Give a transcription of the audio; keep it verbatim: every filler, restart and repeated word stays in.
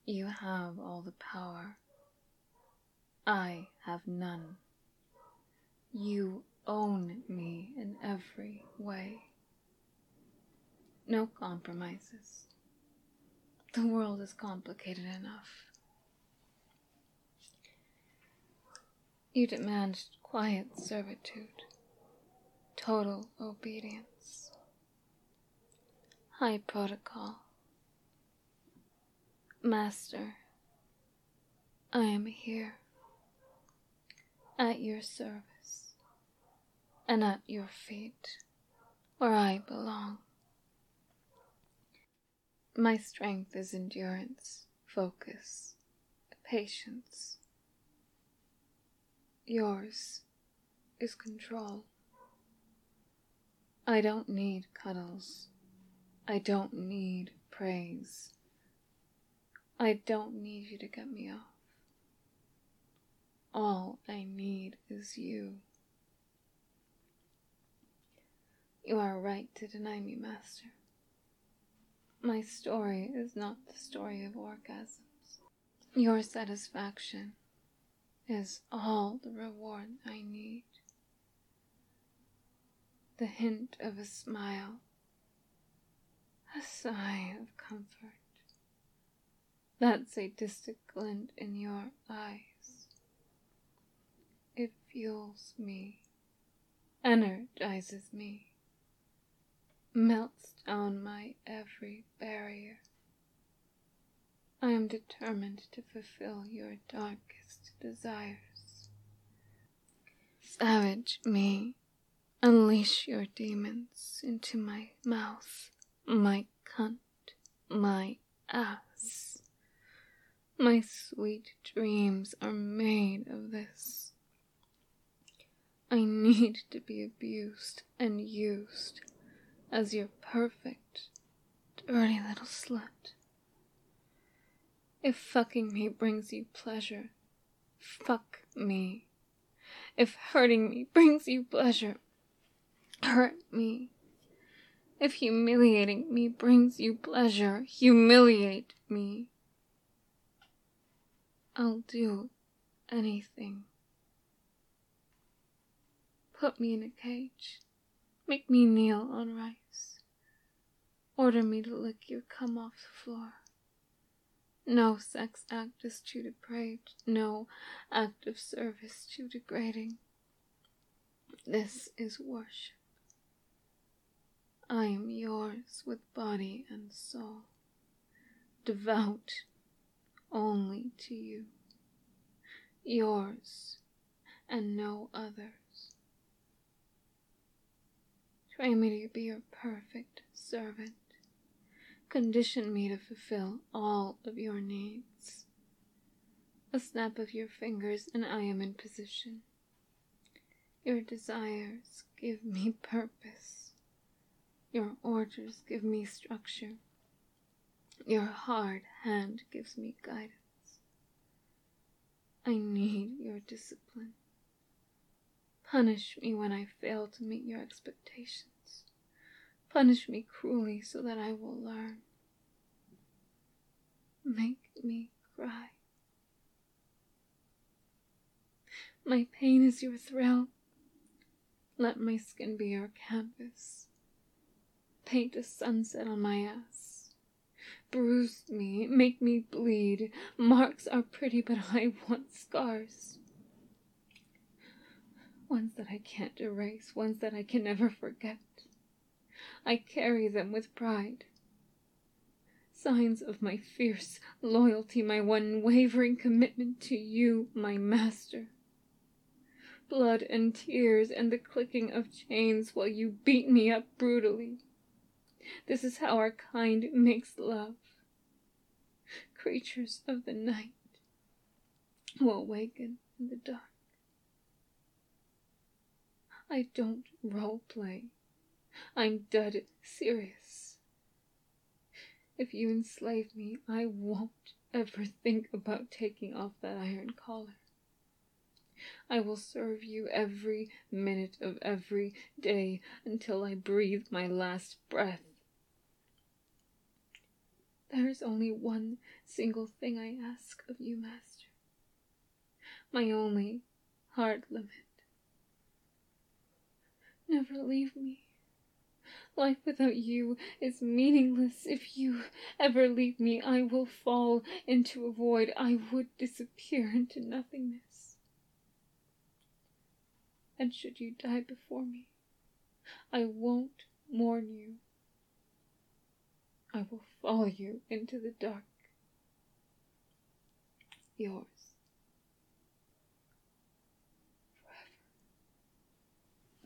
You have all the power. I have none. You own me in every way. No compromises. The world is complicated enough. You demand quiet servitude, total obedience, high protocol. Master, I am here, at your service, and at your feet, where I belong. My strength is endurance, focus, patience. Yours is control. I don't need cuddles. I don't need praise. I don't need you to get me off. All I need is you. You are right to deny me, Master. My story is not the story of orgasms. Your satisfaction is all the reward I need. The hint of a smile, a sigh of comfort, that sadistic glint in your eyes. It fuels me, energizes me, melts down my every barrier. I am determined to fulfill your darkest desires. Savage me, unleash your demons into my mouth, my cunt, my ass. My sweet dreams are made of this. I need to be abused and used as your perfect, dirty little slut. If fucking me brings you pleasure, fuck me. If hurting me brings you pleasure, hurt me. If humiliating me brings you pleasure, humiliate me. I'll do anything. Put me in a cage. Make me kneel on rice. Order me to lick your cum off the floor. No sex act is too depraved. No act of service too degrading. This is worship. I am yours with body and soul, devout only to you, yours and no others. Train me to be your perfect servant. Condition me to fulfill all of your needs. A snap of your fingers and I am in position. Your desires give me purpose. Your orders give me structure. Your hard hand gives me guidance. I need your discipline. Punish me when I fail to meet your expectations. Punish me cruelly so that I will learn. Make me cry. My pain is your thrill. Let my skin be your canvas. Paint a sunset on my ass. Bruise me, make me bleed. Marks are pretty, but I want scars. Ones that I can't erase, ones that I can never forget. I carry them with pride. Signs of my fierce loyalty, my unwavering commitment to you, my master. Blood and tears and the clicking of chains while you beat me up brutally. This is how our kind makes love. Creatures of the night who awaken in the dark. I don't role play. I'm dead serious. If you enslave me, I won't ever think about taking off that iron collar. I will serve you every minute of every day until I breathe my last breath. There is only one single thing I ask of you, Master. My only hard limit. Never leave me. Life without you is meaningless. If you ever leave me, I will fall into a void. I would disappear into nothingness. And should you die before me, I won't mourn you. I will follow you into the dark. Yours,